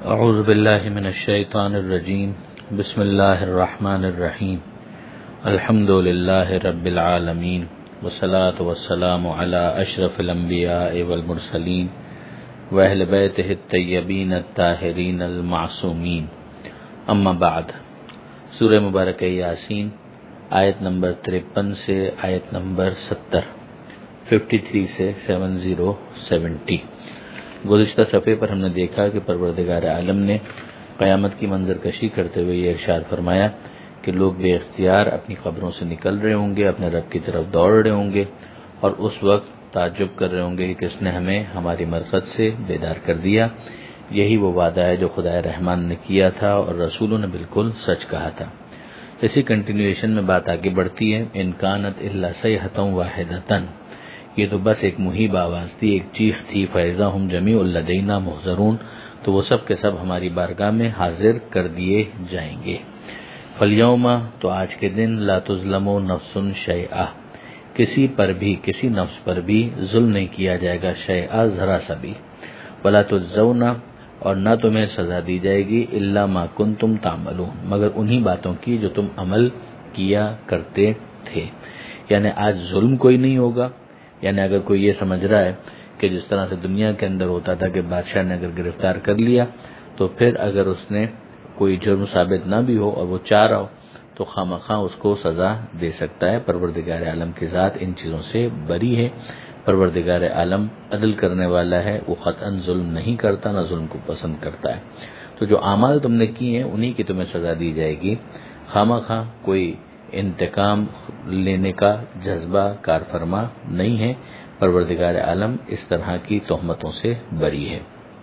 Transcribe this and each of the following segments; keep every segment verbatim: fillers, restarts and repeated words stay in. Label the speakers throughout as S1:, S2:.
S1: اعوذ باللہ من الشیطان الرجیم بسم اللہ الرحمن الرحیم الحمد للہ رب العالمین والصلاة والسلام علی اشرف الانبیاء والمرسلین واہل بیتہ الطیبین الطاہرین المعصومین اما بعد۔ سورہ مبارکہ یاسین آیت نمبر ترپن سے آیت نمبر ستر ففٹی تھری سے سیون زیرو سیونٹی۔ گزشتہ صفحے پر ہم نے دیکھا کہ پروردگار عالم نے قیامت کی منظر کشی کرتے ہوئے یہ ارشاد فرمایا کہ لوگ بے اختیار اپنی قبروں سے نکل رہے ہوں گے، اپنے رب کی طرف دوڑ رہے ہوں گے اور اس وقت تعجب کر رہے ہوں گے کہ کس نے ہمیں ہماری مرقد سے بیدار کر دیا۔ یہی وہ وعدہ ہے جو خدائے رحمان نے کیا تھا اور رسولوں نے بالکل سچ کہا تھا۔ اسی کنٹینیویشن میں بات آگے بڑھتی ہے، ان کانت الا صیحۃ واحدۃ، یہ تو بس ایک مہیب آواز تھی، ایک چیخ تھی، فاذا ہم جمیع لدینا محضرون، تو وہ سب کے سب ہماری بارگاہ میں حاضر کر دیے جائیں گے۔ فالیوم، تو آج کے دن، لا تظلم نفس شیئا، کسی پر بھی کسی نفس پر بھی ظلم نہیں کیا جائے گا، شیئا ذرا سا بھی، ولا تجزون، اور نہ تمہیں سزا دی جائے گی، الا ما کنتم تعملون، مگر انہی باتوں کی جو تم عمل کیا کرتے تھے۔ یعنی آج ظلم کوئی نہیں ہوگا۔ یعنی اگر کوئی یہ سمجھ رہا ہے کہ جس طرح سے دنیا کے اندر ہوتا تھا کہ بادشاہ نے اگر گرفتار کر لیا تو پھر اگر اس نے کوئی جرم ثابت نہ بھی ہو اور وہ چاہ رہا ہو تو خامخواہ اس کو سزا دے سکتا ہے، پروردگار عالم کی ذات ان چیزوں سے بری ہے۔ پروردگار عالم عدل کرنے والا ہے، وہ قطعاً ظلم نہیں کرتا، نہ ظلم کو پسند کرتا ہے۔ تو جو اعمال تم نے کیے ہیں انہی کی تمہیں سزا دی جائے گی، خامخواہ کوئی انتقام لینے کا جذبہ کار فرما نہیں ہے۔ پروردگار عالم اس طرح کی تہمتوں سے بری ہے۔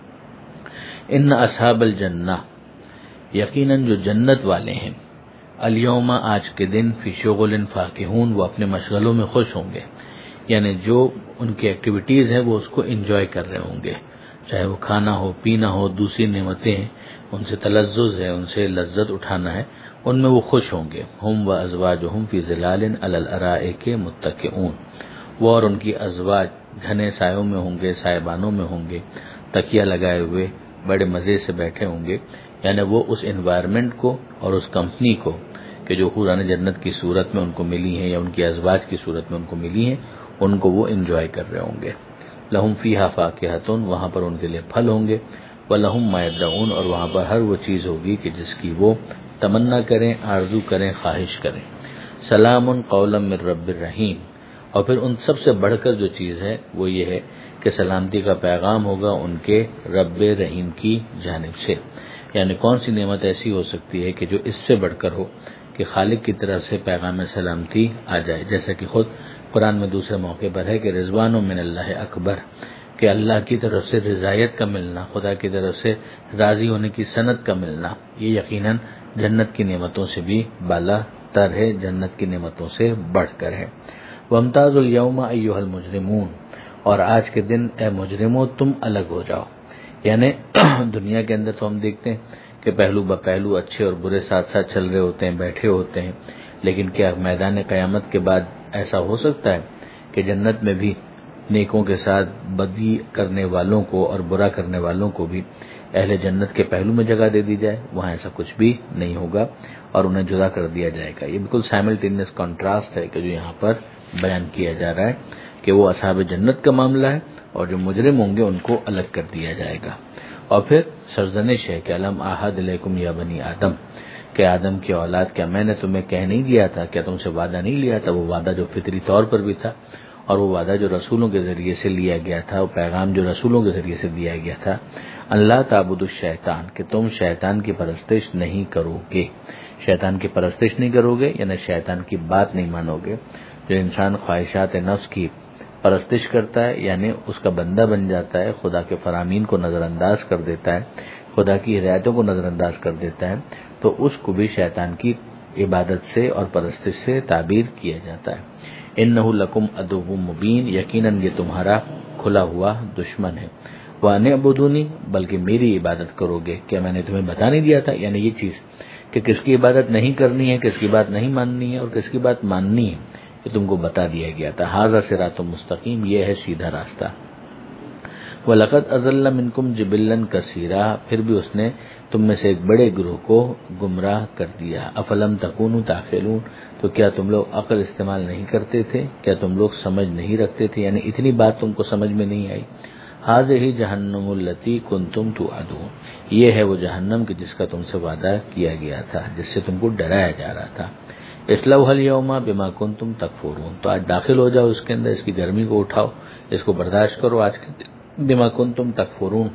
S1: ان اصحاب الجنہ، یقیناً جو جنت والے ہیں، الیوم، آج کے دن، فی شغل فاکہون، وہ اپنے مشغلوں میں خوش ہوں گے۔ یعنی جو ان کی ایکٹیویٹیز ہیں وہ اس کو انجوائے کر رہے ہوں گے، چاہے وہ کھانا ہو، پینا ہو، دوسری نعمتیں ہیں، ان سے تلذذ ہے، ان سے لذت اٹھانا ہے، ان میں وہ خوش ہوں گے۔ ہم و ازواجہم فی ظلال علی الارائک متکئون، وہ اور ان کی ازواج گھنے سایوں میں ہوں گے، سایبانوں میں ہوں گے، تکیہ لگائے ہوئے بڑے مزے سے بیٹھے ہوں گے۔ یعنی وہ اس انوائرمنٹ کو اور اس کمپنی کو کہ جو حوران جنت کی صورت میں ان کو ملی ہیں یا ان کی ازواج کی صورت میں ان کو ملی ہیں، ان کو وہ انجوائے کر رہے ہوں گے۔ لہم فیہا فاکہۃ، وہاں پر ان کے لیے پھل ہوں گے، ولہم ما یدعون، اور وہاں پر ہر وہ چیز ہوگی کہ جس کی وہ تمنا کریں، آرزو کریں، خواہش کریں۔ سلام قولا من رب الرحیم، اور پھر ان سب سے بڑھ کر جو چیز ہے وہ یہ ہے کہ سلامتی کا پیغام ہوگا ان کے رب رحیم کی جانب سے۔ یعنی کون سی نعمت ایسی ہو سکتی ہے کہ جو اس سے بڑھ کر ہو کہ خالق کی طرف سے پیغام سلامتی آ جائے، جیسا کہ خود قرآن میں دوسرے موقع پر ہے کہ رضوان من اللہ اکبر، کہ اللہ کی طرف سے رضایت کا ملنا، خدا کی طرف سے راضی ہونے کی سند کا ملنا، یہ یقیناً جنت کی نعمتوں سے بھی بالا تر ہے، جنت کی نعمتوں سے بڑھ کر ہے۔ وامتاز الیوم ایھا المجرمون، اور آج کے دن اے مجرموں تم الگ ہو جاؤ۔ یعنی دنیا کے اندر تو ہم دیکھتے ہیں کہ پہلو بہ پہلو اچھے اور برے ساتھ ساتھ چل رہے ہوتے ہیں، بیٹھے ہوتے ہیں، لیکن کیا میدان قیامت کے بعد ایسا ہو سکتا ہے کہ جنت میں بھی نیکوں کے ساتھ بدی کرنے والوں کو اور برا کرنے والوں کو بھی اہل جنت کے پہلو میں جگہ دے دی جائے؟ وہاں ایسا کچھ بھی نہیں ہوگا اور انہیں جدا کر دیا جائے گا۔ یہ بالکل سائملٹینیس کنٹراسٹ ہے کہ جو یہاں پر بیان کیا جا رہا ہے کہ وہ اصحاب جنت کا معاملہ ہے اور جو مجرم ہوں گے ان کو الگ کر دیا جائے گا۔ اور پھر سرزنش ہے کہ الم اعہد الیکم یا بنی آدم، کہ آدم کی اولاد، کیا میں نے تمہیں کہہ نہیں دیا تھا، کیا تم سے وعدہ نہیں لیا تھا؟ وہ وعدہ جو فطری طور پر بھی تھا اور وہ وعدہ جو رسولوں کے ذریعے سے لیا گیا تھا، وہ پیغام جو رسولوں کے ذریعے سے دیا گیا تھا، اللہ تعبدوا الشیطان، کہ تم شیطان کی پرستش نہیں کرو گے۔ شیطان کی پرستش نہیں کرو گے یعنی شیطان کی بات نہیں مانو گے۔ جو انسان خواہشات نفس کی پرستش کرتا ہے یعنی اس کا بندہ بن جاتا ہے، خدا کے فرامین کو نظر انداز کر دیتا ہے، خدا کی ہدایتوں کو نظر انداز کر دیتا ہے، تو اس کو بھی شیطان کی عبادت سے اور پرستش سے تعبیر کیا جاتا ہے۔ انہ لکم عدو مبین، یقیناً یہ تمہارا کھلا ہوا دشمن ہے۔ وان اعبدونی، بلکہ میری عبادت کرو گے۔ کیا میں نے تمہیں بتا نہیں دیا تھا؟ یعنی یہ چیز کہ کس کی عبادت نہیں کرنی ہے، کس کی بات نہیں ماننی ہے اور کس کی بات ماننی ہے، یہ تم کو بتا دیا گیا تھا۔ ھذا صراط مستقیم، یہ ہے سیدھا راستہ۔ وَلَقَدْ أَضَلَّ مِنْكُمْ جِبِلًّا كَثِيرًا، پھر بھی اس نے تم میں سے ایک بڑے گروہ کو گمراہ کر دیا. أَفَلَمْ تَكُونُوا تَعْقِلُونَ، تو کیا تم لوگ عقل استعمال نہیں کرتے تھے؟ کیا تم لوگ سمجھ نہیں رکھتے تھے؟ یعنی اتنی بات تم کو سمجھ میں نہیں آئی. هَذِهِ جَهَنَّمُ الَّتِي كُنْتُمْ تُوعَدُونَ، یہ ہے وہ جہنم کہ جس کا تم سے وعدہ کیا گیا تھا، جس سے تم کو ڈرایا جا رہا تھا. اصلوها اليوم بما كنتم تكفرون، تو آج داخل ہو جاؤ اس کے اندر، اس کی گرمی کو اٹھاؤ، اس کو برداشت کرو آج کے دن. بما کنتم تکفرون،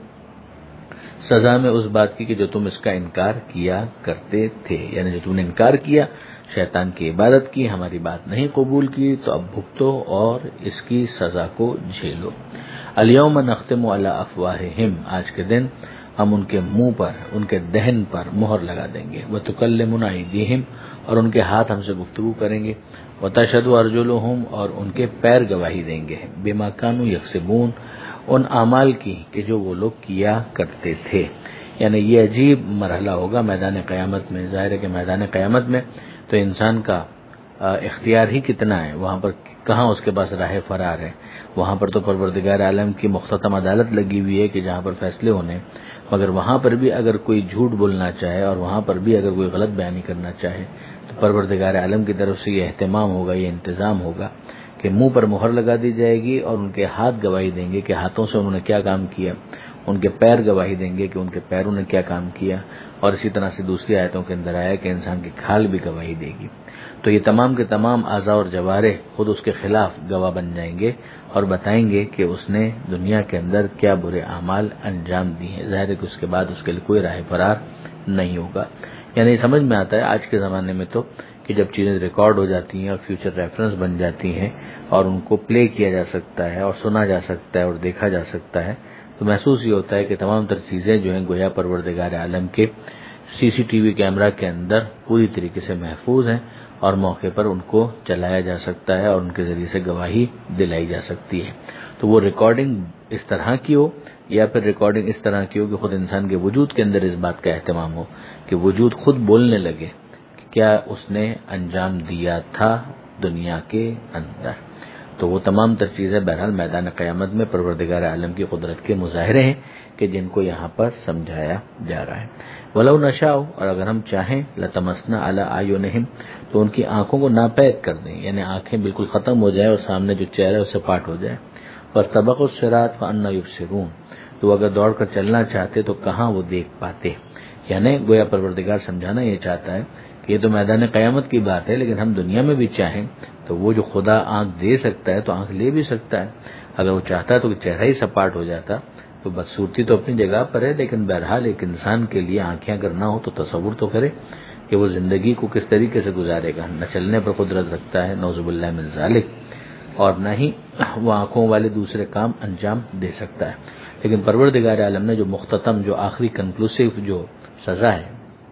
S1: سزا میں اس بات کی کہ جو تم اس کا انکار کیا کرتے تھے، یعنی جو تم نے انکار کیا، شیطان کی عبادت کی، ہماری بات نہیں قبول کی، تو اب بھگتو اور اس کی سزا کو جھیلو. الیوم نختم علی افواہہم، آج کے دن ہم ان کے منہ پر، ان کے دہن پر مہر لگا دیں گے. وتکلمنا ایدیہم، اور ان کے ہاتھ ہم سے گفتگو کریں گے. وتشہد ارجلہم، اور ان کے پیر گواہی دیں گے. بما کانوا یکسبون، ان اعمال کی کہ جو وہ لوگ کیا کرتے تھے. یعنی یہ عجیب مرحلہ ہوگا میدان قیامت میں. ظاہر ہے کہ میدان قیامت میں تو انسان کا اختیار ہی کتنا ہے، وہاں پر کہاں اس کے پاس راہ فرار ہے. وہاں پر تو پروردگار عالم کی مختتم عدالت لگی ہوئی ہے کہ جہاں پر فیصلے ہونے، مگر وہاں پر بھی اگر کوئی جھوٹ بولنا چاہے اور وہاں پر بھی اگر کوئی غلط بیانی کرنا چاہے تو پروردگار عالم کی طرف سے یہ اہتمام ہوگا، یہ انتظام ہوگا کہ منہ پر مہر لگا دی جائے گی اور ان کے ہاتھ گواہی دیں گے کہ ہاتھوں سے انہوں نے کیا کام کیا، ان کے پیر گواہی دیں گے کہ ان کے پیروں نے کیا کام کیا، اور اسی طرح سے دوسری آیتوں کے اندر آیا کہ انسان کی کھال بھی گواہی دے گی. تو یہ تمام کے تمام اعضاء اور جوارح خود اس کے خلاف گواہ بن جائیں گے اور بتائیں گے کہ اس نے دنیا کے اندر کیا برے اعمال انجام دیے ہیں. ظاہر ہے کہ اس کے بعد اس کے لیے کوئی راہ فرار نہیں ہوگا. یعنی سمجھ میں آتا ہے آج کے زمانے میں تو کہ جب چیزیں ریکارڈ ہو جاتی ہیں اور فیوچر ریفرنس بن جاتی ہیں اور ان کو پلے کیا جا سکتا ہے اور سنا جا سکتا ہے اور دیکھا جا سکتا ہے، تو محسوس یہ ہوتا ہے کہ تمام تر چیزیں جو ہیں گویا پروردگار عالم کے سی سی ٹی وی کیمرہ کے اندر پوری طریقے سے محفوظ ہیں اور موقع پر ان کو چلایا جا سکتا ہے اور ان کے ذریعے سے گواہی دلائی جا سکتی ہے. تو وہ ریکارڈنگ اس طرح کی ہو یا پھر ریکارڈنگ اس طرح کی ہو کہ خود انسان کے وجود کے اندر اس بات کا اہتمام ہو کہ وجود خود بولنے لگے کہ کیا اس نے انجام دیا تھا دنیا کے اندر. تو وہ تمام تر چیزیں بہرحال میدان قیامت میں پروردگار عالم کی قدرت کے مظاہرے ہیں کہ جن کو یہاں پر سمجھایا جا رہا ہے. وَلَوْ نَشَاءُ، اور اگر ہم چاہیں لَطَمَسْنَا عَلَىٰ أَعْيُنِهِمْ، تو ان کی آنکھوں کو ناپید کر دیں، یعنی آنکھیں بالکل ختم ہو جائے اور سامنے جو چہرہ ہے اس سے پاٹ ہو جائے. فَاسْتَبَقُوا الصِّرَاطَ فَأَنَّىٰ يُبْصِرُونَ، تو اگر دوڑ کر چلنا چاہتے تو کہاں وہ دیکھ پاتے. یعنی گویا پروردگار سمجھانا یہ چاہتا ہے کہ یہ تو میدان قیامت کی بات ہے، لیکن ہم دنیا میں بھی چاہیں تو وہ جو خدا آنکھ دے سکتا ہے تو آنکھ لے بھی سکتا ہے. اگر وہ چاہتا تو چہرہ ہی سپاٹ ہو جاتا تو بدصورتی تو اپنی جگہ پر ہے، لیکن بہرحال ایک انسان کے لیے آنکھیں اگر نہ ہو تو تصور تو کرے کہ وہ زندگی کو کس طریقے سے گزارے گا. نہ چلنے پر قدرت رکھتا ہے نعوذ باللہ من ذالک، اور نہ ہی وہ آنکھوں والے دوسرے کام انجام دے سکتا ہے. لیکن پروردگار عالم نے جو مختتم، جو آخری کنکلوسیو جو سزا ہے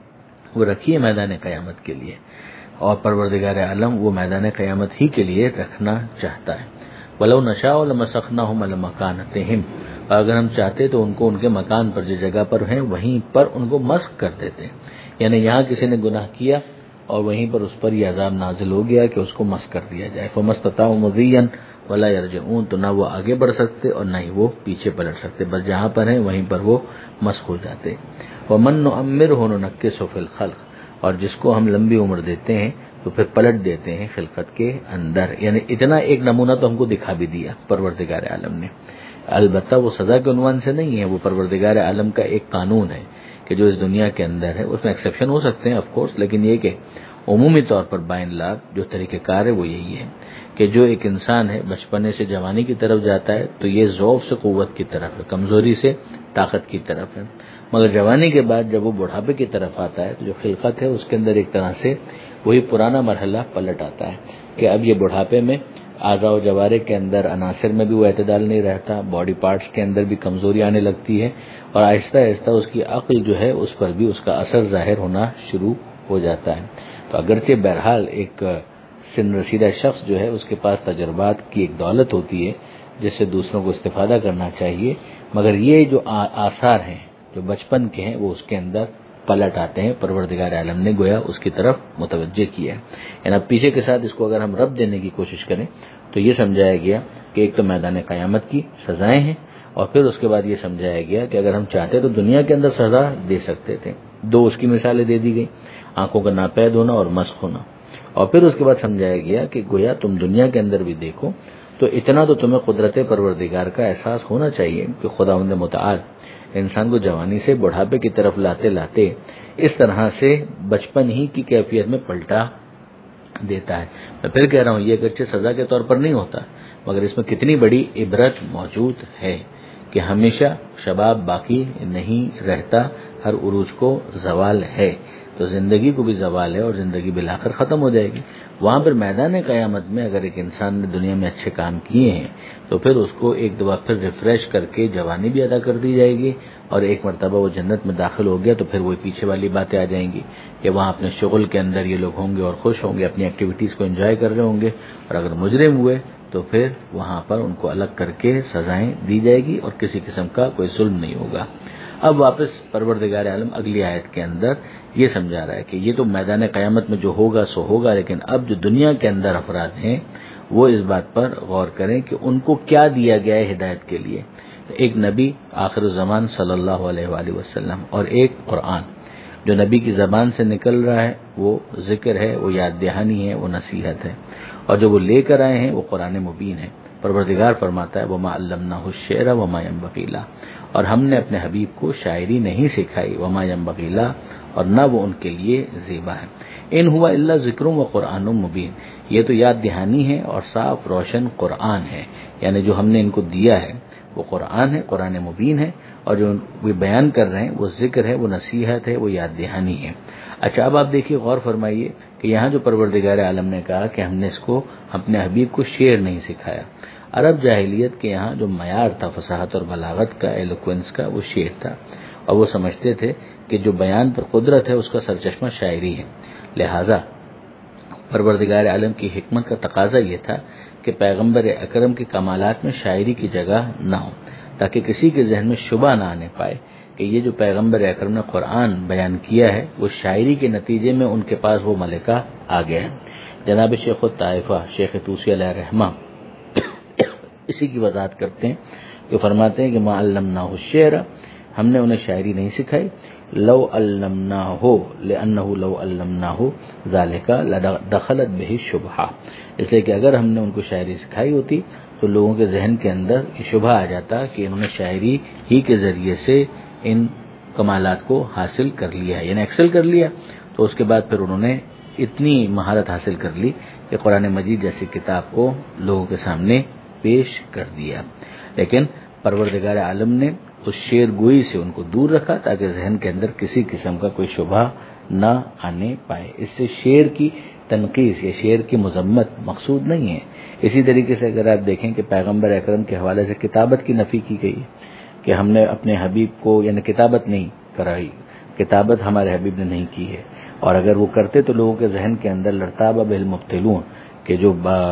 S1: وہ رکھی ہے میدان قیامت کے لیے، اور پروردگار عالم وہ میدان قیامت ہی کے لیے رکھنا چاہتا ہے. وَلَوْ نَشَاءُ لَمَسَخْنَاهُمْ عَلَىٰ مَكَانَتِهِمْ، اور اگر ہم چاہتے تو ان کو ان کے مکان پر، جس جگہ پر ہیں وہیں پر ان کو مسخ کر دیتے. یعنی یہاں کسی نے گناہ کیا اور وہیں پر اس پر یہ عذاب نازل ہو گیا کہ اس کو مسخ کر دیا جائے. فَمَا اسْتَطَاعُوا مُضِيًّا وَلَا يَرْجِعُونَ، تو نہ وہ آگے بڑھ سکتے اور نہ ہی وہ پیچھے پلٹ سکتے، بس جہاں پر ہیں وہیں پر وہ مسخ ہو جاتے. وَمَن نُّعَمِّرْهُ نُنَكِّسْهُ فِي الْخَلْقِ، اور جس کو ہم لمبی عمر دیتے ہیں تو پھر پلٹ دیتے ہیں خلقت کے اندر. یعنی اتنا ایک نمونہ تو ہم کو دکھا بھی دیا پروردگار عالم نے. البتہ وہ سزا کے عنوان سے نہیں ہے، وہ پروردگار عالم کا ایک قانون ہے کہ جو اس دنیا کے اندر ہے. اس میں ایکسیپشن ہو سکتے ہیں آف کورس، لیکن یہ کہ عمومی طور پر بائن لاگ جو طریقہ کار ہے وہ یہی ہے کہ جو ایک انسان ہے بچپنے سے جوانی کی طرف جاتا ہے تو یہ ضعف سے قوت کی طرف ہے، کمزوری سے طاقت کی طرف ہے. مگر جوانی کے بعد جب وہ بڑھاپے کی طرف آتا ہے تو جو خلقت ہے اس کے اندر ایک طرح سے وہی پرانا مرحلہ پلٹ آتا ہے کہ اب یہ بڑھاپے میں اعضاء و جوارح کے اندر عناصر میں بھی وہ اعتدال نہیں رہتا، باڈی پارٹس کے اندر بھی کمزوری آنے لگتی ہے، اور آہستہ آہستہ اس کی عقل جو ہے اس پر بھی اس کا اثر ظاہر ہونا شروع ہو جاتا ہے. تو اگرچہ بہرحال ایک سن رسیدہ شخص جو ہے اس کے پاس تجربات کی ایک دولت ہوتی ہے جس سے دوسروں کو استفادہ کرنا چاہیے، مگر یہ جو آثار ہیں جو بچپن کے ہیں وہ اس کے اندر پلٹ آتے ہیں. پروردگار عالم نے گویا اس کی طرف متوجہ کیا ہے. یعنی اب پیچھے کے ساتھ اس کو اگر ہم ربط دینے کی کوشش کریں تو یہ سمجھایا گیا کہ ایک تو میدان قیامت کی سزائیں ہیں اور پھر اس کے بعد یہ سمجھایا گیا کہ اگر ہم چاہتے تو دنیا کے اندر سزا دے سکتے تھے. دو اس کی مثالیں دے دی گئی، آنکھوں کا ناپید ہونا اور مسخ ہونا. اور پھر اس کے بعد سمجھایا گیا کہ گویا تم دنیا کے اندر بھی دیکھو تو اتنا تو تمہیں قدرت پروردگار کا احساس ہونا چاہیے کہ خداوند متعال انسان کو جوانی سے بڑھاپے کی طرف لاتے لاتے اس طرح سے بچپن ہی کی کیفیت میں پلٹا دیتا ہے. میں پھر کہہ رہا ہوں، یہ اگرچہ سزا کے طور پر نہیں ہوتا، مگر اس میں کتنی بڑی عبرت موجود ہے کہ ہمیشہ شباب باقی نہیں رہتا، ہر عروج کو زوال ہے. تو زندگی کو بھی زوال ہے اور زندگی بالآخر ختم ہو جائے گی. وہاں پر میدان قیامت میں اگر ایک انسان نے دنیا میں اچھے کام کیے ہیں تو پھر اس کو ایک دفعہ پھر ریفریش کر کے جوانی بھی ادا کر دی جائے گی، اور ایک مرتبہ وہ جنت میں داخل ہو گیا تو پھر وہ پیچھے والی باتیں آ جائیں گی کہ وہاں اپنے شغل کے اندر یہ لوگ ہوں گے اور خوش ہوں گے، اپنی ایکٹیویٹیز کو انجوائے کر رہے ہوں گے. اور اگر مجرم ہوئے تو پھر وہاں پر ان کو الگ کر کے سزائیں دی جائے گی اور کسی قسم کا کوئی ظلم نہیں ہوگا. اب واپس پروردگار عالم اگلی آیت کے اندر یہ سمجھا رہا ہے کہ یہ تو میدان قیامت میں جو ہوگا سو ہوگا، لیکن اب جو دنیا کے اندر افراد ہیں وہ اس بات پر غور کریں کہ ان کو کیا دیا گیا ہے ہدایت کے لیے. ایک نبی آخر الزمان صلی اللہ علیہ وآلہ وسلم، اور ایک قرآن جو نبی کی زبان سے نکل رہا ہے، وہ ذکر ہے، وہ یاد دہانی ہے، وہ نصیحت ہے، اور جو وہ لے کر آئے ہیں وہ قرآن مبین ہے. پروردگار فرماتا ہے وما علمناہ الشعر وما ينبغي له، اور ہم نے اپنے حبیب کو شاعری نہیں سکھائی، وما ينبغي له، اور نہ وہ ان کے لیے زیبا ہے. ان ہوا الا ذکر و قرآن مبین، یہ تو یاد دہانی ہے اور صاف روشن قرآن ہے. یعنی جو ہم نے ان کو دیا ہے وہ قرآن ہے، قرآن مبین ہے، اور جو وہ بیان کر رہے ہیں وہ ذکر ہے، وہ نصیحت ہے، وہ یاد دہانی ہے. اچھا اب آپ دیکھیے، غور فرمائیے کہ یہاں جو پروردگار عالم نے کہا کہ ہم نے اس کو اپنے حبیب کو شعر نہیں سکھایا. عرب جاہلیت کے یہاں جو معیار تھا فصاحت اور بلاغت کا، ایلوکوینس کا، وہ شعر تھا، اور وہ سمجھتے تھے کہ جو بیان پر قدرت ہے اس کا سرچشمہ شاعری ہے. لہذا پروردگار عالم کی حکمت کا تقاضا یہ تھا کہ پیغمبر اکرم کے کمالات میں شاعری کی جگہ نہ ہو، تاکہ کسی کے ذہن میں شبہ نہ آنے پائے کہ یہ جو پیغمبر اکرم نے قرآن بیان کیا ہے وہ شاعری کے نتیجے میں ان کے پاس وہ ملکہ آ گیا ہے. جناب شیخ الطائفہ شیخ طوسی علیہ رحمہ اسی کی وضاحت کرتے ہیں کہ فرماتے ہیں کہ ما علمناہ الشعر، ہم نے انہیں شاعری نہیں سکھائی، لو علمناہ لانہ لو علمناہ ذالک لدخلت بہ الشبہہ، اس لیے کہ اگر ہم نے ان کو شاعری سکھائی ہوتی تو لوگوں کے ذہن کے اندر یہ شبہ آ جاتا کہ انہوں نے شاعری ہی کے ذریعے سے ان کمالات کو حاصل کر لیا، یعنی ایکسل کر لیا. تو اس کے بعد پھر انہوں نے اتنی مہارت حاصل کر لی کہ قرآن مجید جیسی کتاب کو لوگوں کے سامنے پیش کر دیا. لیکن پروردگار عالم نے اس شعر گوئی سے ان کو دور رکھا تاکہ ذہن کے اندر کسی قسم کا کوئی شبہ نہ آنے پائے. اس سے شعر کی تنقیص یا شعر کی مذمت مقصود نہیں ہے. اسی طریقے سے اگر آپ دیکھیں کہ پیغمبر اکرم کے حوالے سے کتابت کی نفی کی گئی کہ ہم نے اپنے حبیب کو یعنی کتابت نہیں کرائی، کتابت ہمارے حبیب نے نہیں کی ہے، اور اگر وہ کرتے تو لوگوں کے ذہن کے اندر لرتاب بالمبتلون کہ جو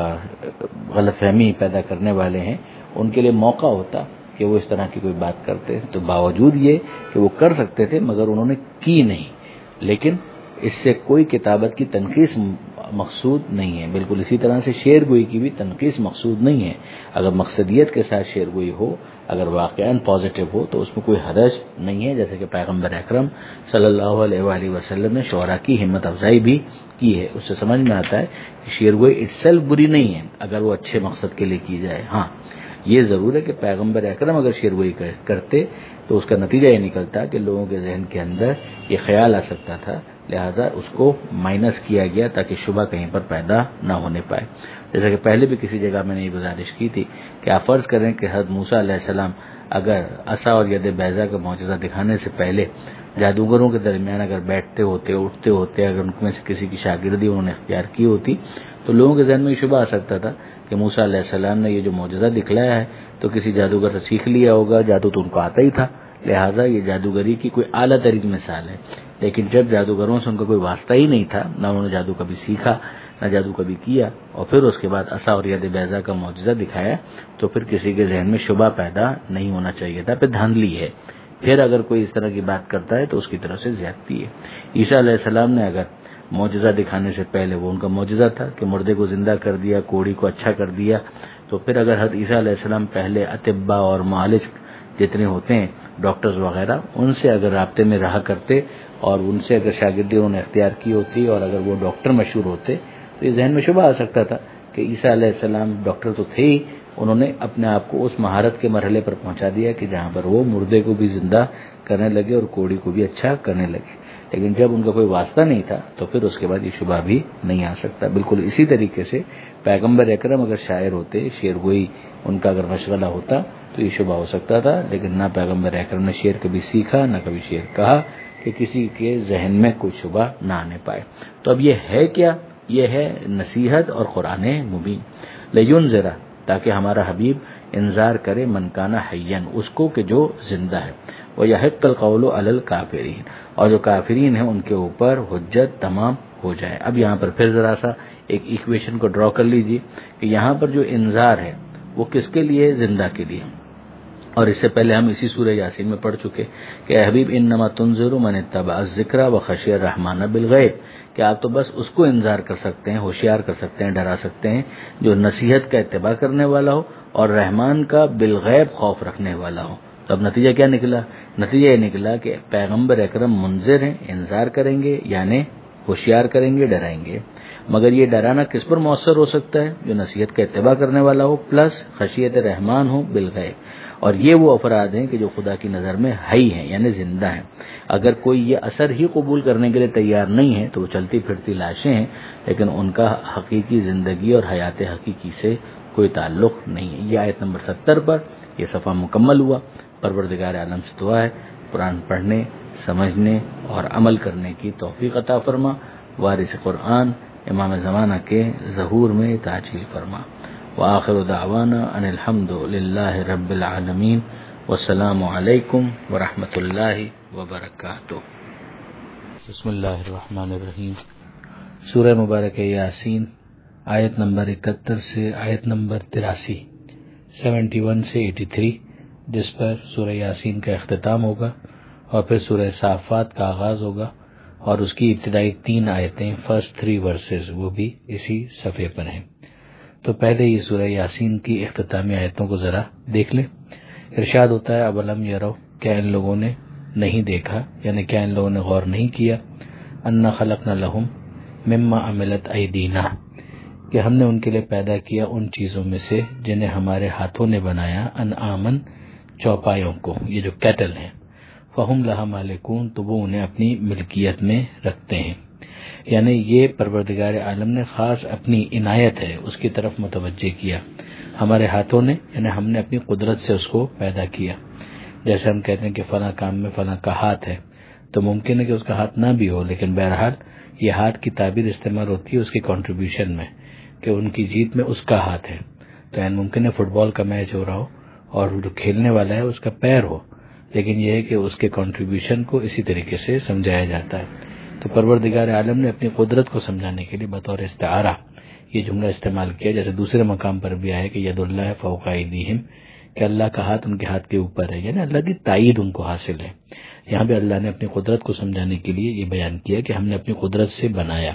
S1: غلط فہمی پیدا کرنے والے ہیں ان کے لیے موقع ہوتا کہ وہ اس طرح کی کوئی بات کرتے. تو باوجود یہ کہ وہ کر سکتے تھے مگر انہوں نے کی نہیں. لیکن اس سے کوئی کتابت کی تنقیص مقصود نہیں ہے. بالکل اسی طرح سے شعر گوئی کی بھی تنقیص مقصود نہیں ہے. اگر مقصدیت کے ساتھ شعر گوئی ہو، اگر واقعاً پازیٹیو ہو تو اس میں کوئی حرج نہیں ہے، جیسے کہ پیغمبر اکرم صلی اللہ علیہ وآلہ وسلم نے شعراء کی ہمت افزائی بھی کی ہے. اس سے سمجھ میں آتا ہے کہ شعر گوئی اٹ سیلف بری نہیں ہے اگر وہ اچھے مقصد کے لیے کی جائے. ہاں یہ ضرور ہے کہ پیغمبر اکرم اگر شعر گوئی کرتے تو اس کا نتیجہ یہ نکلتا کہ لوگوں کے ذہن کے اندر یہ خیال آ سکتا تھا، لہذا اس کو مائنس کیا گیا تاکہ شبہ کہیں پر پیدا نہ ہونے پائے. جیسا کہ پہلے بھی کسی جگہ میں نے یہ گزارش کی تھی کہ آپ فرض کریں کہ حضرت موسیٰ علیہ السلام اگر عصا اور ید بیضا کا معجزہ دکھانے سے پہلے جادوگروں کے درمیان اگر بیٹھتے ہوتے اٹھتے ہوتے اگر ان میں سے کسی کی شاگردی انہوں نے اختیار کی ہوتی تو لوگوں کے ذہن میں یہ شبہ آ سکتا تھا کہ موسیٰ علیہ السلام نے یہ جو معجزہ دکھلایا ہے تو کسی جادوگر سے سیکھ لیا ہوگا، جادو تو ان کو آتا ہی تھا، لہٰذا یہ جادوگری کی کوئی اعلیٰ ترین مثال ہے. لیکن جب جادوگروں سے ان کا کوئی واسطہ ہی نہیں تھا، نہ انہوں نے جادو کبھی سیکھا نہ جادو کبھی کیا، اور پھر اس کے بعد عصا اور ید بیضا کا معجزہ دکھایا تو پھر کسی کے ذہن میں شبہ پیدا نہیں ہونا چاہیے تھا. پھر دھاندلی ہے. پھر اگر کوئی اس طرح کی بات کرتا ہے تو اس کی طرف سے زیادتی ہے. عیسیٰ علیہ السلام نے اگر معجزہ دکھانے سے پہلے، وہ ان کا معجزہ تھا کہ مردے کو زندہ کر دیا، کوڑی کو اچھا کر دیا، تو پھر اگر حضرت عیسیٰ علیہ السلام پہلے اطباء اور معالج جتنے ہوتے ہیں ڈاکٹرز وغیرہ، ان سے اگر رابطے میں رہا کرتے اور ان سے اگر شاگردی انہوں نے اختیار کی ہوتی اور اگر وہ ڈاکٹر مشہور ہوتے تو یہ ذہن میں شبہ آ سکتا تھا کہ عیسیٰ علیہ السلام ڈاکٹر تو تھے ہی، انہوں نے اپنے آپ کو اس مہارت کے مرحلے پر پہنچا دیا کہ جہاں پر وہ مردے کو بھی زندہ کرنے لگے اور کوڑی کو بھی اچھا کرنے لگے، لیکن جب ان کا کوئی واسطہ نہیں تھا تو پھر اس کے بعد یہ شبہ بھی نہیں آ سکتا۔ بالکل اسی طریقے سے پیغمبر اکرم اگر شاعر ہوتے، شعر گوئی ان کا اگر مشغلہ ہوتا تو یہ شبہ ہو سکتا تھا، لیکن نہ پیغمبر اکرم نے شعر کبھی سیکھا نہ کبھی شعر کہا کہ کسی کے ذہن میں کوئی شبہ نہ آنے پائے۔ تو اب یہ ہے کیا؟ یہ ہے نصیحت اور قرآن مبین، لینذر، تاکہ ہمارا حبیب انذار کرے من کان حیا، اس کو کہ جو زندہ ہے، ویحق القول علی الکافرین، اور جو کافرین ہیں ان کے اوپر حجت تمام ہو جائے۔ اب یہاں پر پھر ذرا سا ایک ایکویشن کو ڈرا کر لیجئے کہ یہاں پر جو انذار ہے وہ کس کے لیے؟ زندہ کے لیے، اور اس سے پہلے ہم اسی سورہ یاسین میں پڑھ چکے کہ اے حبیب انما تنذر من اتبع الذکر وخشی الرحمن بالغیب، کہ آپ تو بس اس کو انذار کر سکتے ہیں، ہوشیار کر سکتے ہیں، ڈرا سکتے ہیں جو نصیحت کا اتباع کرنے والا ہو اور رحمان کا بالغیب خوف رکھنے والا ہو۔ تو اب نتیجہ کیا نکلا؟ نتیجہ یہ نکلا کہ پیغمبر اکرم منذر ہیں، انذار کریں گے یعنی ہوشیار کریں گے، ڈرائیں گے، مگر یہ ڈرانا کس پر مؤثر ہو سکتا ہے؟ جو نصیحت کا اتباع کرنے والا ہو پلس خشیت رحمان ہو بالغیب، اور یہ وہ افراد ہیں کہ جو خدا کی نظر میں حی ہیں یعنی زندہ ہیں۔ اگر کوئی یہ اثر ہی قبول کرنے کے لیے تیار نہیں ہے تو وہ چلتی پھرتی لاشیں ہیں، لیکن ان کا حقیقی زندگی اور حیات حقیقی سے کوئی تعلق نہیں ہے۔ یہ آیت نمبر ستر پر یہ صفحہ مکمل ہوا۔ پروردگار عالم سے دعا ہے قرآن پڑھنے، سمجھنے اور عمل کرنے کی توفیق عطا فرما، وارث قرآن امام زمانہ کے ظہور میں تعجیل فرما۔ وآخر دعوانا ان الحمد للہ رب العالمین، والسلام علیکم ورحمۃ اللہ وبرکاتہ۔ بسم اللہ الرحمن الرحیم۔ سورہ مبارک یاسین، آیت نمبر اکہتر سے آیت نمبر تراسی، سیونٹی ون سے ایٹی تھری، جس پر سورہ یاسین کا اختتام ہوگا اور پھر سورہ صافات کا آغاز ہوگا، اور اس کی ابتدائی تین آیتیں، فرسٹ تھری ورسز، وہ بھی اسی صفحے پر ہیں۔ تو پہلے یہ سورہ یاسین کی اختتامی آیتوں کو ذرا دیکھ لیں۔ ارشاد ہوتا ہے اولم یرو، کیا ان لوگوں نے نہیں دیکھا، یعنی کیا ان لوگوں نے غور نہیں کیا، انا خلقنا لہم مما عملت ایدینا، کہ ہم نے ان کے لیے پیدا کیا ان چیزوں میں سے جنہیں ہمارے ہاتھوں نے بنایا، انعامن، چوپایوں کو، یہ جو کیٹل ہیں، فہم لہا مالکون، تو وہ انہیں اپنی ملکیت میں رکھتے ہیں، یعنی یہ پروردگار عالم نے خاص اپنی عنایت ہے اس کی طرف متوجہ کیا۔ ہمارے ہاتھوں نے، یعنی ہم نے اپنی قدرت سے اس کو پیدا کیا۔ جیسے ہم کہتے ہیں کہ فلاں کام میں فلاں کا ہاتھ ہے، تو ممکن ہے کہ اس کا ہاتھ نہ بھی ہو، لیکن بہرحال یہ ہاتھ کی تعبیر استعمال ہوتی ہے اس کی کنٹریبیوشن میں، کہ ان کی جیت میں اس کا ہاتھ ہے۔ تو یعنی ممکن ہے فٹ بال کا میچ ہو رہا ہو اور جو کھیلنے والا ہے اس کا پیر ہو، لیکن یہ ہے کہ اس کے کنٹریبیوشن کو اسی طریقے سے سمجھایا جاتا ہے۔ تو پروردگار عالم نے اپنی قدرت کو سمجھانے کے لیے بطور استعارہ یہ جملہ استعمال کیا، جیسے دوسرے مقام پر بھی آیا کہ ید اللہ فوق ایدیہم، کہ اللہ کا ہاتھ ان کے ہاتھ کے اوپر ہے، یعنی اللہ کی تائید ان کو حاصل ہے۔ یہاں پہ اللہ نے اپنی قدرت کو سمجھانے کے لیے یہ بیان کیا کہ ہم نے اپنی قدرت سے بنایا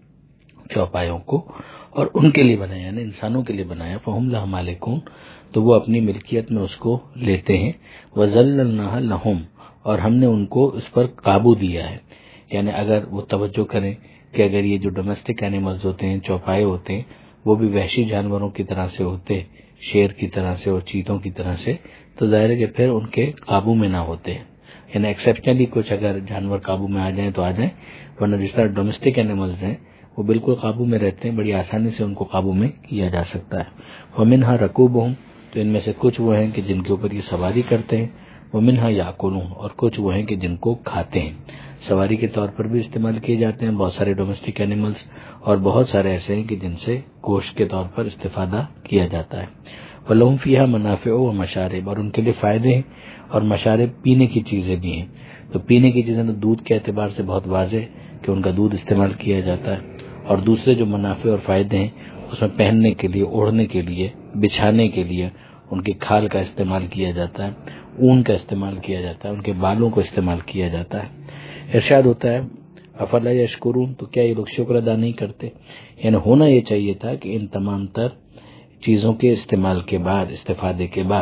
S1: چوپایوں کو، اور ان کے لیے بنایا، یعنی انسانوں کے لیے بنایا، فہم لہا مالکون، تو وہ اپنی ملکیت میں اس کو لیتے ہیں، وذللناہا لہم، اور ہم نے ان کو اس پر قابو دیا ہے۔ یعنی اگر وہ توجہ کریں کہ اگر یہ جو ڈومیسٹک اینیملز ہوتے ہیں، چوپائے ہوتے ہیں، وہ بھی وحشی جانوروں کی طرح سے ہوتے، شیر کی طرح سے اور چیتوں کی طرح سے، تو ظاہر ہے کہ پھر ان کے قابو میں نہ ہوتے، یعنی ایکسیپشنلی کچھ اگر جانور قابو میں آ جائیں تو آ جائیں، ورنہ جس طرح ڈومیسٹک اینیملز ہیں وہ بالکل قابو میں رہتے ہیں، بڑی آسانی سے ان کو قابو میں کیا جا سکتا ہے۔ ومنہا رکوبہم، تو ان میں سے کچھ وہ ہیں کہ جن کے اوپر یہ سواری کرتے ہیں، ومنہا یاکلون، اور کچھ وہ ہیں کہ جن کو کھاتے ہیں، سواری کے طور پر بھی استعمال کیے جاتے ہیں بہت سارے ڈومیسٹک اینیملز، اور بہت سارے ایسے ہیں کہ جن سے گوشت کے طور پر استفادہ کیا جاتا ہے۔ وَلَهُمْ فِيهَا مَنَافِعُ وَمَشَارِبُ، اور ان کے لیے فائدے ہیں اور مشارب، پینے کی چیزیں بھی ہیں۔ تو پینے کی چیزیں تو دودھ کے اعتبار سے بہت واضح کہ ان کا دودھ استعمال کیا جاتا ہے، اور دوسرے جو منافع اور فائدے ہیں اس میں پہننے کے لیے، اوڑھنے کے لیے، بچھانے کے لیے ان کی کھال کا استعمال کیا جاتا ہے، اون کا استعمال کیا جاتا ہے، ان کے بالوں کو استعمال کیا جاتا ہے۔ ارشاد ہوتا ہے افلا یشکرون، تو کیا یہ لوگ شکر ادا نہیں کرتے؟ یعنی ہونا یہ چاہیے تھا کہ ان تمام تر چیزوں کے استعمال کے بعد، استفادے کے بعد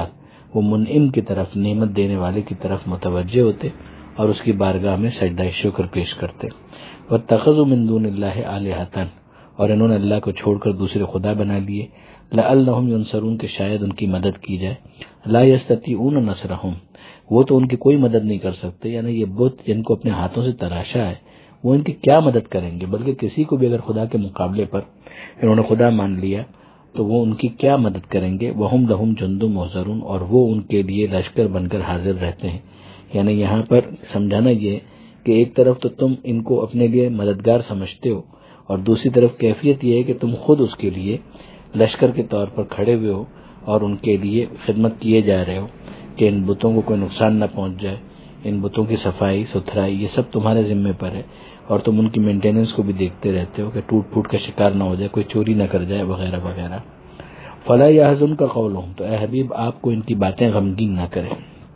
S1: وہ منعم کی طرف، نعمت دینے والے کی طرف متوجہ ہوتے اور اس کی بارگاہ میں سجدہ شکر پیش کرتے۔ واتخذوا من دون اللہ آلہۃ، اور انہوں نے اللہ کو چھوڑ کر دوسرے خدا بنا لیے، لعلہم ینصرون، کہ شاید ان کی مدد کی جائے، لا یستطیعون نصرہم، وہ تو ان کی کوئی مدد نہیں کر سکتے، یعنی یہ بت جن کو اپنے ہاتھوں سے تراشا ہے وہ ان کی کیا مدد کریں گے، بلکہ کسی کو بھی اگر خدا کے مقابلے پر انہوں نے خدا مان لیا تو وہ ان کی کیا مدد کریں گے۔ وہم لہم جند محضرون، اور وہ ان کے لیے لشکر بن کر حاضر رہتے ہیں۔ یعنی یہاں پر سمجھانا یہ کہ ایک طرف تو تم ان کو اپنے لیے مددگار سمجھتے ہو، اور دوسری طرف کیفیت یہ ہے کہ تم خود اس کے لیے لشکر کے طور پر کھڑے ہوئے ہو اور ان کے لیے خدمت کیے جا رہے ہو کہ ان بتوں کو کوئی نقصان نہ پہنچ جائے، ان بتوں کی صفائی ستھرائی یہ سب تمہارے ذمے پر ہے، اور تم ان کی مینٹیننس کو بھی دیکھتے رہتے ہو کہ ٹوٹ پھوٹ کا شکار نہ ہو جائے، کوئی چوری نہ کر جائے وغیرہ وغیرہ۔ فلا یحزن کا قولہم، تو اے حبیب آپ کو ان کی باتیں غمگین نہ کریں۔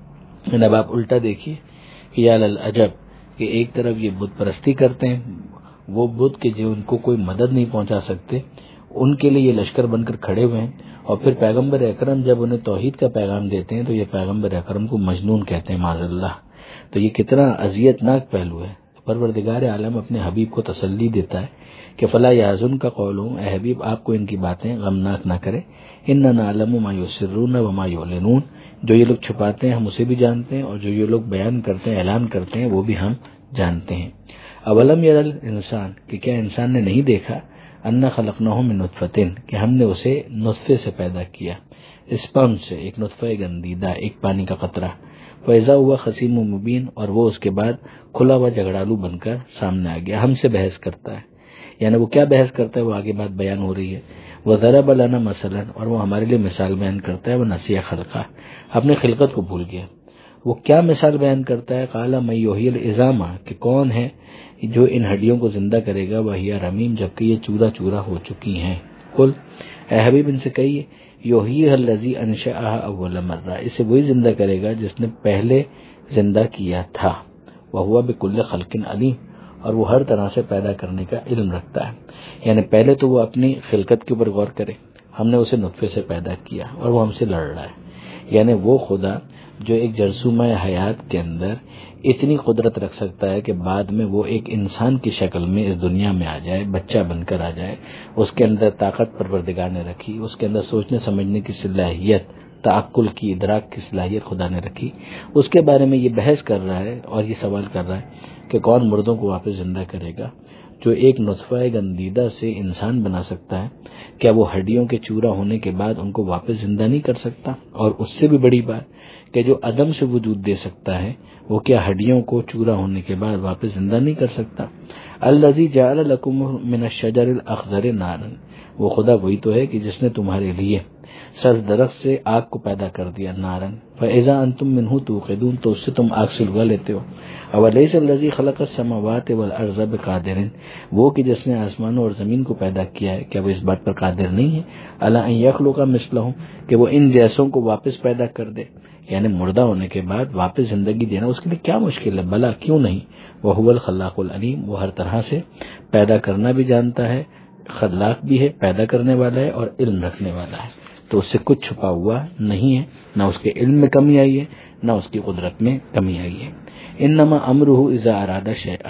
S1: اب آپ الٹا دیکھیے کہ یا للعجب، کہ ایک طرف یہ بت پرستی کرتے ہیں، وہ بت کے جو ان کو کوئی مدد نہیں پہنچا سکتے، ان کے لیے یہ لشکر بن کر کھڑے ہوئے ہیں، اور پھر پیغمبر اکرم جب انہیں توحید کا پیغام دیتے ہیں تو یہ پیغمبر اکرم کو مجنون کہتے ہیں معاذ اللہ۔ تو یہ کتنا اذیت ناک پہلو ہے۔ پروردگار عالم اپنے حبیب کو تسلی دیتا ہے کہ فلا یحزن کا قولہم، اے حبیب آپ کو ان کی باتیں غمناک نہ کرے، اننا نعلم ما یسرون وما یعلنون، جو یہ لوگ چھپاتے ہیں ہم اسے بھی جانتے ہیں، اور جو یہ لوگ بیان کرتے ہیں اعلان کرتے ہیں وہ بھی ہم جانتے ہیں۔ اولم یر الانسان، کہ کیا انسان نے نہیں دیکھا، انا خلقناہ من نطفۃ، کہ ہم نے اسے نطفے سے پیدا کیا، اسپرم سے، ایک نطفہ گندیدہ، ایک پانی کا قطرہ، فیضا ہوا خصیم مبین، اور وہ اس کے بعد کھلا ہوا جھگڑالو بن کر سامنے آ گیا، ہم سے بحث کرتا ہے۔ یعنی وہ کیا بحث کرتا ہے، وہ آگے بات بیان ہو رہی ہے۔ وضرب لنا مثلا، اور وہ ہمارے لیے مثال بیان کرتا ہے، وہ نسیہ خلقہ، اپنے خلقت کو بھول گیا۔ وہ کیا مثال بیان کرتا ہے، قال من یحیی العظام، کہ کون ہے جو ان ہڈیوں کو زندہ کرے گا، وہی رمیم، جبکہ یہ چورا چورا ہو چکی ہیں۔ قل، اے حبیب ان سے کہیے، یحییھا الذی انشأھا اول مرہ، اسے وہی زندہ کرے گا جس نے پہلے زندہ کیا تھا، وہو بکل خلق علیم، اور وہ ہر طرح سے پیدا کرنے کا علم رکھتا ہے۔ یعنی پہلے تو وہ اپنی خلقت کے اوپر غور کرے، ہم نے اسے نطفے سے پیدا کیا اور وہ ہم سے لڑ رہا ہے۔ یعنی وہ خدا جو ایک جرثومہ حیات کے اندر اتنی قدرت رکھ سکتا ہے کہ بعد میں وہ ایک انسان کی شکل میں اس دنیا میں آ جائے، بچہ بن کر آ جائے، اس کے اندر طاقت پروردگار نے رکھی، اس کے اندر سوچنے سمجھنے کی صلاحیت، تعقل کی، ادراک کی صلاحیت خدا نے رکھی، اس کے بارے میں یہ بحث کر رہا ہے اور یہ سوال کر رہا ہے کہ کون مردوں کو واپس زندہ کرے گا۔ جو ایک نطفہ گندیدہ سے انسان بنا سکتا ہے، کیا وہ ہڈیوں کے چورا ہونے کے بعد ان کو واپس زندہ نہیں کر سکتا؟ اور اس سے بھی بڑی بات کہ جو عدم سے وجود دے سکتا ہے، وہ کیا ہڈیوں کو چورا ہونے کے بعد واپس زندہ نہیں کر سکتا؟ الذی جعل لکم من الشجر الاخضر نارا، وہ خدا وہی تو ہے کہ جس نے تمہارے لیے سبز درخت سے آگ کو پیدا کر دیا، نارن فاذا انتم منہ توقدون، تو اس سے تم آگ سلگا لیتے ہو۔ اولیس الذی خلق السماوات والارض بقادر، وہ کہ جس نے آسمانوں اور زمین کو پیدا کیا ہے، کیا وہ اس بات پر قادر نہیں ہے؟ الا ان یخلق مثلهم، کہ وہ ان جیسوں کو واپس پیدا کر دے، یعنی مردہ ہونے کے بعد واپس زندگی دینا اس کے لیے کیا مشکل ہے؟ بلا، کیوں نہیں؟ وہو الخلاق العلیم، وہ ہر طرح سے پیدا کرنا بھی جانتا ہے، خلاق بھی ہے، پیدا کرنے والا ہے اور علم رکھنے والا ہے، تو اس سے کچھ چھپا ہوا نہیں ہے، نہ اس کے علم میں کمی آئی ہے نہ اس کی قدرت میں کمی آئی ہے۔ انما امرہ اذا اراد شیئا،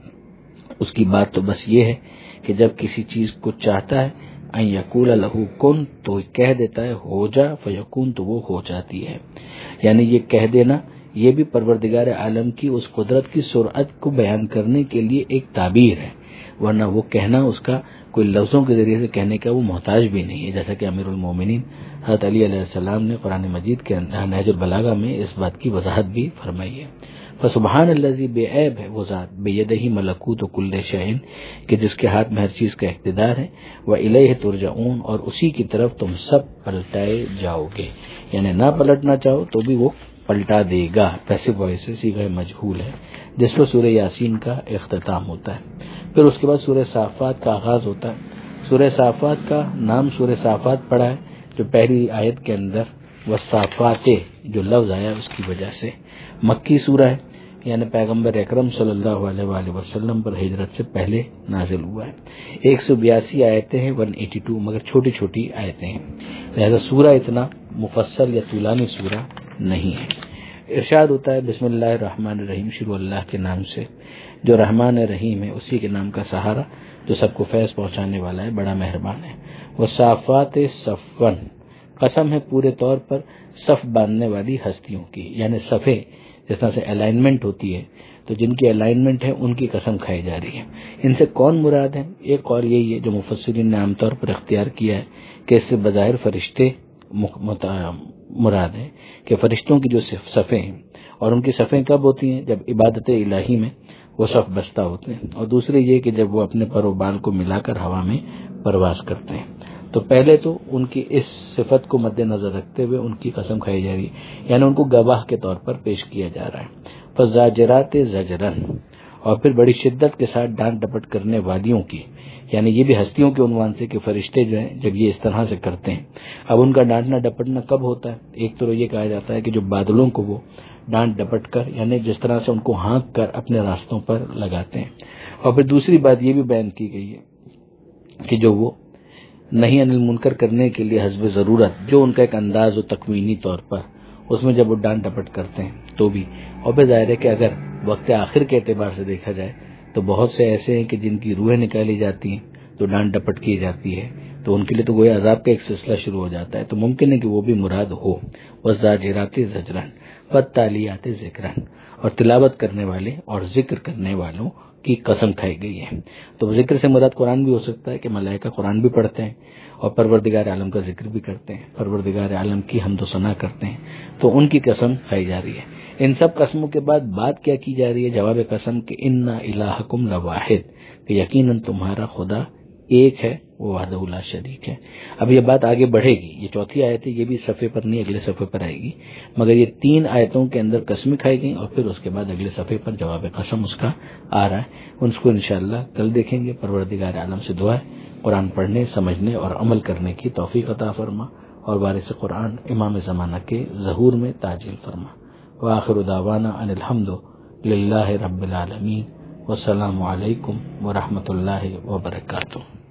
S1: اس کی بات تو بس یہ ہے کہ جب کسی چیز کو چاہتا ہے، ان یقول لہ کن، تو کہہ دیتا ہے ہو جا، فیکون، تو وہ ہو جاتی ہے۔ یعنی یہ کہہ دینا یہ بھی پروردگار عالم کی اس قدرت کی سرعت کو بیان کرنے کے لیے ایک تعبیر ہے، ورنہ وہ کہنا اس کا کوئی لفظوں کے ذریعے سے کہنے کا وہ محتاج بھی نہیں ہے، جیسا کہ امیر المومنین حضرت علی علیہ السلام نے قرآن مجید کے نہج البلاغہ میں اس بات کی وضاحت بھی فرمائی ہے۔ فسبحان الذی، بے عیب ہے وہ ذات، بیدہ ملکوت کل شیء، کہ جس کے ہاتھ میں ہر چیز کا اقتدار ہے، وإلیہ ترجعون، اور اسی کی طرف تم سب پلٹائے جاؤ گے، یعنی نہ پلٹنا چاہو تو بھی وہ پلٹا دے گا۔ پیسو وائس سے صیغہ مجہول ہے، جس پر سورہ یاسین کا اختتام ہوتا ہے۔ پھر اس کے بعد سورہ صافات کا آغاز ہوتا ہے۔ سورہ صافات کا نام سورہ صافات پڑا ہے جو پہلی آیت کے اندر والصافات جو لفظ آیا اس کی وجہ سے۔ مکی سورہ ہے، یعنی پیغمبر اکرم صلی اللہ علیہ وآلہ وسلم پر ہجرت سے پہلے نازل ہوا ہے۔ ایک سو بیاسی آیتیں ہیں، ایک سو بانوے مگر چھوٹی چھوٹی آیتیں ہیں، لہذا سورہ اتنا مفصل یا طولانی سورہ نہیں ہے۔ ارشاد ہوتا ہے بسم اللہ الرحمن الرحیم، شروع اللہ کے نام سے جو رحمان رحیم ہے، اسی کے نام کا سہارا جو سب کو فیض پہنچانے والا ہے، بڑا مہربان ہے۔ والصافات صفا، قسم ہے پورے طور پر صف باندھنے والی ہستیوں کی، یعنی صفے جس طرح سے الائنمنٹ ہوتی ہے تو جن کی الائنمنٹ ہے ان کی قسم کھائی جا رہی ہے۔ ان سے کون مراد ہے؟ ایک قول یہی ہے جو مفسرین نے عام طور پر اختیار کیا ہے کہ اس سے بظاہر فرشتے مراد ہیں، کہ فرشتوں کی جو صفیں ہیں، اور ان کی صفیں کب ہوتی ہیں؟ جب عبادت الہی میں وہ صف بستہ ہوتے ہیں، اور دوسرے یہ کہ جب وہ اپنے پر و بال کو ملا کر ہوا میں پرواز کرتے ہیں۔ تو پہلے تو ان کی اس صفت کو مد نظر رکھتے ہوئے ان کی قسم کھائی جا رہی ہے، یعنی ان کو گواہ کے طور پر پیش کیا جا رہا ہے۔ فزاجرات زجرن، اور پھر بڑی شدت کے ساتھ ڈانٹ ڈپٹ کرنے والیوں کی، یعنی یہ بھی ہستیوں کے عنوان سے کہ فرشتے جو ہیں جب یہ اس طرح سے کرتے ہیں، اب ان کا ڈانٹنا ڈپٹنا کب ہوتا ہے؟ ایک تو یہ کہا جاتا ہے کہ جو بادلوں کو وہ ڈانٹ ڈپٹ کر، یعنی جس طرح سے ان کو ہانک کر اپنے راستوں پر لگاتے ہیں، اور پھر دوسری بات یہ بھی بیان کی گئی ہے کہ جو وہ نہیں عن المنکر کرنے کے لیے حسب ضرورت جو ان کا ایک انداز و تکوینی طور پر اس میں جب وہ ڈانٹ ڈپٹ کرتے ہیں تو بھی، اور پھر ظاہر ہے کہ اگر وقت آخر کے اعتبار سے دیکھا جائے تو بہت سے ایسے ہیں کہ جن کی روحیں نکالی جاتی ہیں تو ڈانٹ ڈپٹ کی جاتی ہے، تو ان کے لیے تو گویا عذاب کا ایک سلسلہ شروع ہو جاتا ہے، تو ممکن ہے کہ وہ بھی مراد ہو۔ والزاجرات زجرن والتالیات ذکرن، اور تلاوت کرنے والے اور ذکر کرنے والوں کی قسم کھائی گئی ہے۔ تو ذکر سے مراد قرآن بھی ہو سکتا ہے کہ ملائکہ قرآن بھی پڑھتے ہیں اور پروردگار عالم کا ذکر بھی کرتے ہیں، پروردگار عالم کی حمد و ثنا کرتے ہیں، تو ان کی قسم کھائی جا رہی ہے۔ ان سب قسموں کے بعد بات کیا کی جا رہی ہے؟ جواب قسم کہ ان الہکم لواحد، کہ یقیناً تمہارا خدا ایک ہے، وہ وحدہ لا شریک ہے۔ اب یہ بات آگے بڑھے گی، یہ چوتھی آیت ہے، یہ بھی صفحے پر نہیں اگلے صفحے پر آئے گی، مگر یہ تین آیتوں کے اندر قسمیں کھائی گئیں اور پھر اس کے بعد اگلے صفحے پر جواب قسم اس کا آ رہا ہے، اس کو انشاءاللہ کل دیکھیں گے۔ پروردگار عالم سے دعا ہے قرآن پڑھنے، سمجھنے اور عمل کرنے کی توفیق عطا فرما، اور وارث قرآن امام زمانہ کے ظہور میں تعجیل فرما۔ وآخر دعوانا ان الحمد للہ رب العالمین، والسلام علیکم ورحمۃ اللہ وبرکاتہ۔